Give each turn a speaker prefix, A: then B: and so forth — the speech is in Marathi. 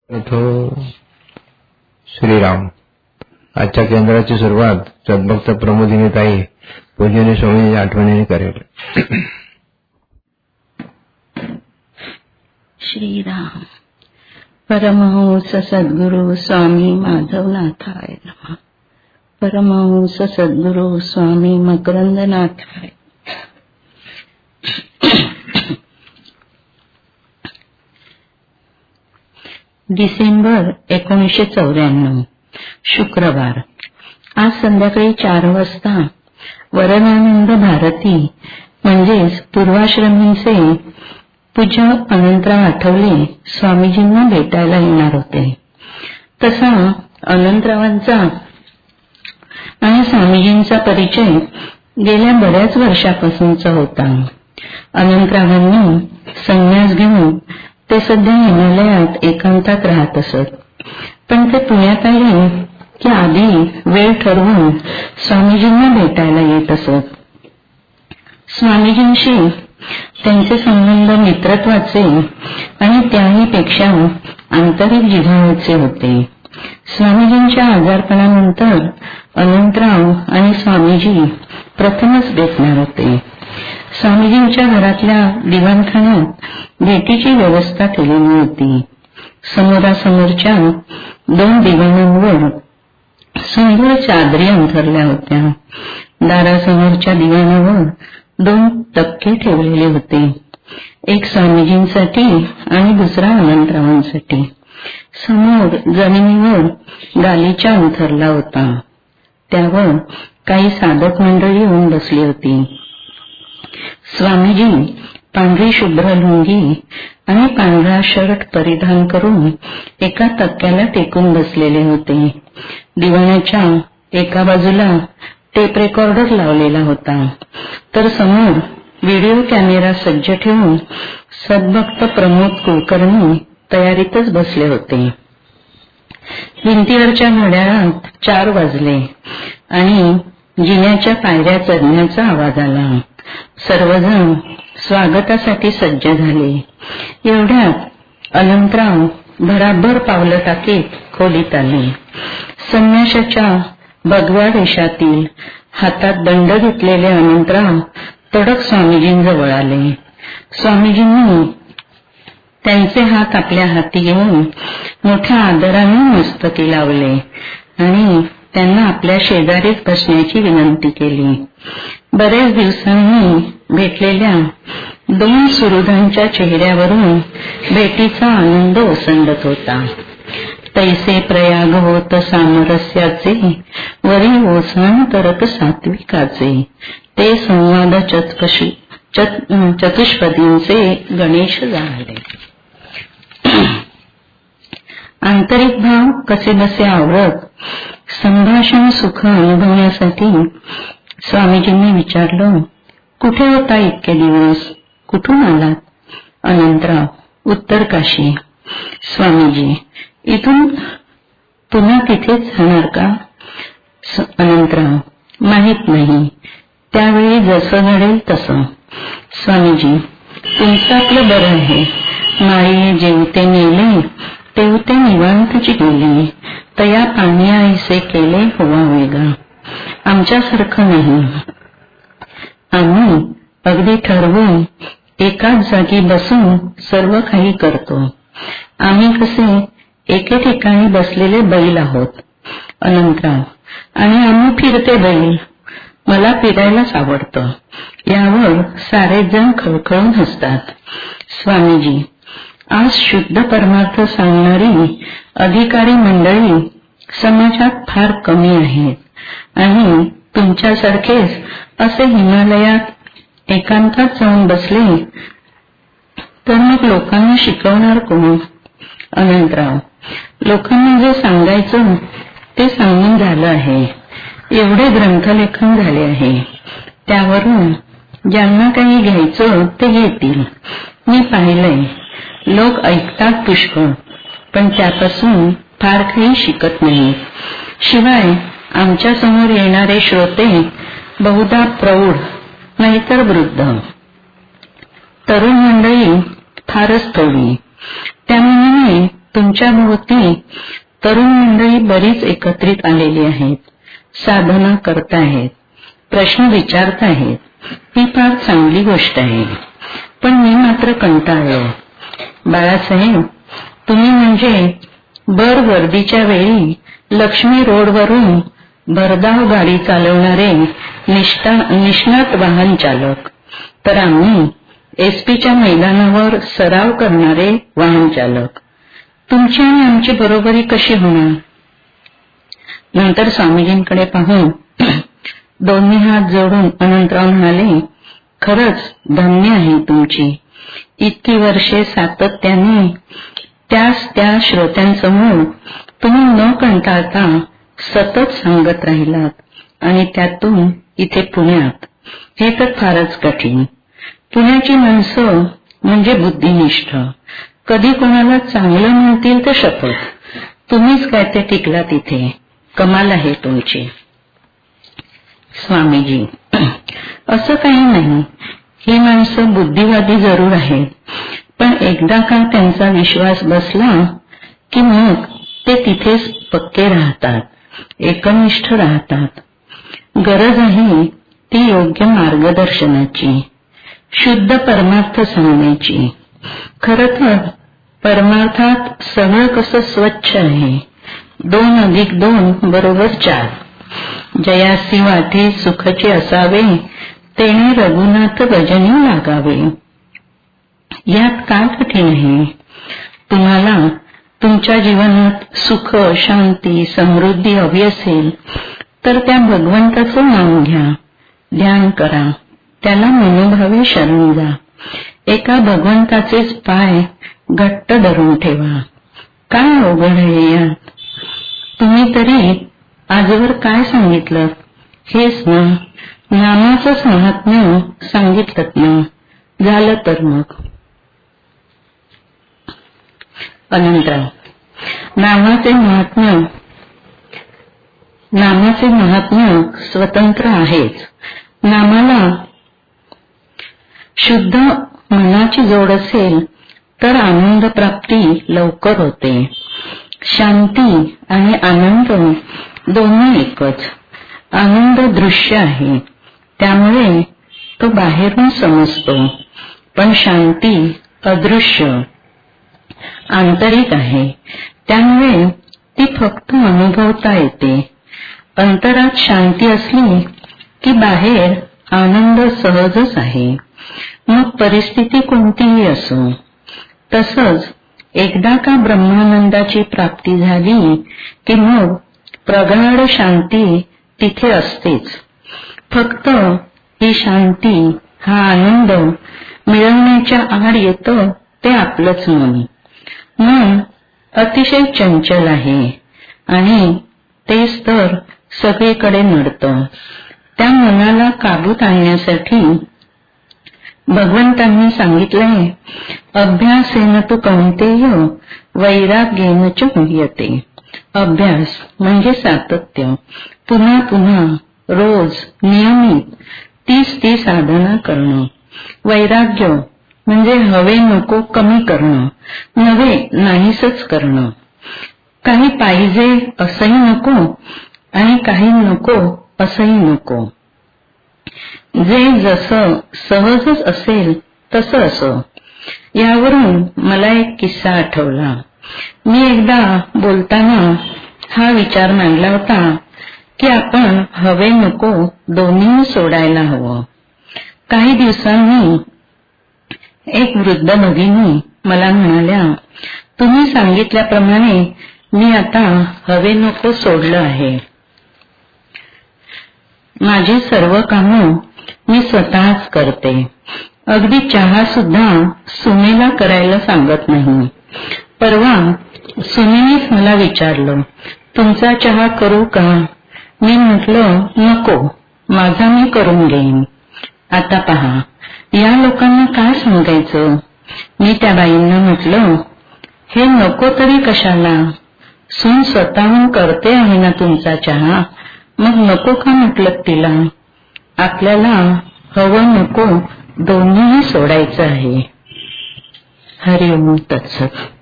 A: श्रीराम. आजच्या केंद्राची सुरुवात सद्भक्त प्रमोदिनीताई पूजनीय स्वामींच्या आठवणीने करेल.
B: श्रीराम. परमहंस सद्गुरु स्वामी माधवनाथाय नमः. परमहंस सद्गुरु स्वामी मकरंदनाथाय. डिसेंबर 1994 शुक्रवार. आज संध्याकाळी 4 वाजता वरदानंद भारती म्हणजेच पूर्वाश्रमींचे पूज्य अनंतराव आठवले स्वामीजींना भेटायला येणार होते. तसा अनंतरावांचा आणि स्वामीजींचा परिचय गेल्या बऱ्याच वर्षापासूनचा होता. अनंतरावांनी संन्यास घेऊन ते सध्या हिमालयात एकांतात राहत असत. पण ते पुण्यात आले की आधी वेळ ठरवून स्वामीजींना भेटायला येत असत. स्वामीजींशी त्यांचे संबंध मित्रत्वाचे आणि त्याही पेक्षा आंतरिक जिव्हाळ्याचे होते. स्वामीजींच्या आजारपणानंतर अनंतराव आणि स्वामीजी प्रथमच भेटणार होते. स्वामीजींच्या घरातल्या दिवाणखान्यात भेटीची व्यवस्था केलेली होती. समोरासमोरच्या 2 दिवाणांवर सुंदर चादरी अंथरल्या होत्या. दारासमोरच्या दिवाणावर 2 तक्के ठेवलेले होते. एक स्वामीजींसाठी आणि दुसरा अनंतरावांसाठी. समोर जमिनीवर गालिचा अंथरला होता. त्यावर काही साधक मंडळी येऊन बसली होती. स्वामीजी पांढरी शुभ्र लुंगी आणि पांढरा शर्ट परिधान करून एका तक्क्याला टेकून बसलेले होते. दिवाणाच्या एका बाजूला टेप रेकॉर्डर लावलेला होता, तर समोर व्हिडिओ कॅमेरा सज्ज ठेवून सद्भक्त प्रमोद कुलकर्णी तयारीतच बसले होते. भिंतीवरच्या घड्याळात 4 वाजले आणि जिन्याच्या पायऱ्या चढण्याचा आवाज आला. सर्वजण स्वागतासाठी सज्ज झाले. एवढ्यात अनंतराव भराभर पावलं टाकीत खोलीत आले. संन्याशाच्या भगव्या वेशातील हातात दंड घेतलेले अनंतराव तडक स्वामीजींजवळ आले. स्वामीजींनी त्यांचे हात आपल्या हाती घेऊन मोठ्या आदराने मस्तकी लावले आणि त्यांना आपल्या शेजारीच बसण्याची विनंती केली. बरेच दिवसांनी भेटलेल्या 2 सुहृदांच्या चेहऱ्यावरून भेटीचा आनंद ओसंडत होता. तैसे प्रयाग होत सामरस्याचे, वरी ओसण तरत सात्विकाचे, ते संवाद चतुष्पदींचे गणेश जाणले. आंतरिक भाव कसेबसे आवरत संभाषण सुख अनुभवण्यासाठी स्वामीजींनी विचारलं, कुठे होता इतके दिवस? कुठून आलात? अनंतराव, उत्तर काशी. स्वामीजी, इथून पुन्हा तिथेच जाणार का? अनंतराव, माहित नाही, त्यावेळी जसं घडेल तसं. स्वामीजी, तुमचं आपलं बरं आहे. माळी जेवते नेले, तेवते निवांतची गेली, तया पाण्या ऐसे केले होवा वेगा. आमच्यासारखं नाही. आम्ही अगदी ठरवून एकाच जागी बसून सर्व काही करतो. आम्ही कसे एके ठिकाणी बसलेले बैल आहोत. अनंतराव, आणि आम्ही फिरते बैल. मला फिरायलाच आवडतं. यावर सारेच जण खळखळून हसतात. स्वामीजी, आज शुद्ध परमार्थ सांगणारी अधिकारी मंडळी समाजात फार कमी आहेत आणि तुमच्यासारखेच असे हिमालयात एकांतात जाऊन बसले तर मग लोकांना शिकवणार कोण? अनंतराव, लोकांना जे सांगायचं ते सांगून झालं आहे. एवढे ग्रंथलेखन झाले आहे. त्यावरून ज्यांना काही घ्यायचं ते घेतील. मी पाहिलंय, लोक ऐकतात पुष्कळ, पण त्यापासून फार काही शिकत नाही. शिवाय आमच्या समोर येणारे श्रोते बहुधा प्रौढ नाहीतर वृद्ध. तरुण मंडळी फारच थोडी. त्यामुळे तुमच्या भोवती तरुण मंडळी बरीच एकत्रित आलेली आहेत, साधना करताहेत, प्रश्न विचारताहेत. ही फार चांगली गोष्ट आहे. पण मी मात्र कंटाळलो. बाळासाहेब, तुम्ही म्हणजे भर गर्दीच्या वेळी लक्ष्मी रोडवरून भरधाव गाडी चालवणारे निष्णात वाहन चालक, तर आम्ही एसपीच्या मैदानावर सराव करणारे वाहन चालक. तुमची आणि आमची बरोबरी कशी होणार? नंतर स्वामीजींकडे पाहून दोन्ही हात जोडून अनंतराव म्हणाले, खरंच धन्य आहे तुमची. इतकी वर्षे सातत्याने त्या श्रोत्यांसमोर तुम्ही न कंटाळता सतत सांगत राहिलात आणि त्यातून इथे पुण्यात. हे तर फारच कठीण. पुण्याची माणसं म्हणजे बुद्धिनिष्ठ. कधी कोणाला चांगलं म्हणतील तर शपथ. तुम्हीच काय ते टिकला तिथे. कमाल आहे तुमची. स्वामीजी, असं काही नाही. ही माणसं बुद्धिवादी जरूर आहेत, पण एकदा का त्यांचा विश्वास बसला की मग ते तिथेच पक्के राहतात, एकनिष्ठ राहतात. गरज आहे ती योग्य मार्गदर्शनाची, शुद्ध परमार्थ सांगण्याची. खरं तर परमार्थात सगळं कसं स्वच्छ आहे. 2+2=4. जयासी वाटे सुखचे असावे, तेणे रघुनाथ भजनी लागावे. यात काय कठीण आहे? तुम्हाला तुमच्या जीवनात सुख, शांती, समृद्धी हवी असेल तर त्या भगवंताचं नाम घ्या, ध्यान करा, त्याला मनोभावे शरण जा. एका भगवंताचेच पाय घट्ट धरून ठेवा. काय अवघड आहे यात? तुम्ही तरी आजवर काय सांगितलं? हेच ना, नामाचंच महात्म्य सांगितलं ना. झालं तर मग. अनंतराव, नामाचे महात्म्य स्वतंत्र आहेच. नामाला शुद्ध मनाची जोड असेल तर आनंद प्राप्ती लवकर होते. शांती आणि आनंद दोन्ही एकच. आनंद दृश्य आहे, त्यामुळे तो बाहेरून समजतो, पण शांती अदृश्य, आंतरिक आहे, त्यामुळे ती फक्त अनुभवता येते. अंतरात शांती असली की बाहेर आनंद सहजच आहे, मग परिस्थिती कोणतीही असो. तसंच एकदा का ब्रह्मानंदाची प्राप्ती झाली की मग प्रगाढ शांती तिथे असतेच. फक्त ही शांती, हा आनंद मिळवण्याच्या आड येतं ते आपलंच मन. मन अतिशय चंचल आहे आणि तेच तर सगळीकडे नडतं. त्या मनाला काबूत आणण्यासाठी भगवंतांनी सांगितलंय, अभ्यासेन तु कौंतेय वैराग्येन च मुह्यते. अभ्यास म्हणजे सातत्य, पुन्हा पुन्हा रोज नियमित ती साधना करणं. वैराग्य म्हणजे हवे नको कमी करणं, नव्हे नाहीसच करणं. काही पाहिजे असंही नको आणि काही नको असंही नको. जे जसं सहजच असेल तसं असो. यावरून मला एक किस्सा आठवला. मी एकदा बोलताना हा विचार मांडला होता की आपण हवे नको दोन्ही सोडायला हवं. काही दिवसांनी एक वृद्ध भगिनी मला म्हणाल्या, तुम्ही सांगितल्याप्रमाणे मी आता हवे नको सोडलं आहे. माझी सर्व कामं मी स्वतःच करते. अगदी चहा सुद्धा सुनेला करायला सांगत नाही. परवा सुनेनेच मला विचारलं, तुमचा चहा करू का? मी म्हटलं, नको, माझा मी करून घेईन. आता पहा, या लोकांना काय सांगायचं? मी त्या बाईंना म्हटलं, हे नको तरी कशाला? सून स्वतःहून करते आहे ना तुमचा चहा, मग नको का म्हटलं तिला? आपल्याला हवं नको दोन्हीही सोडायचं आहे. हरिओम तत्सत.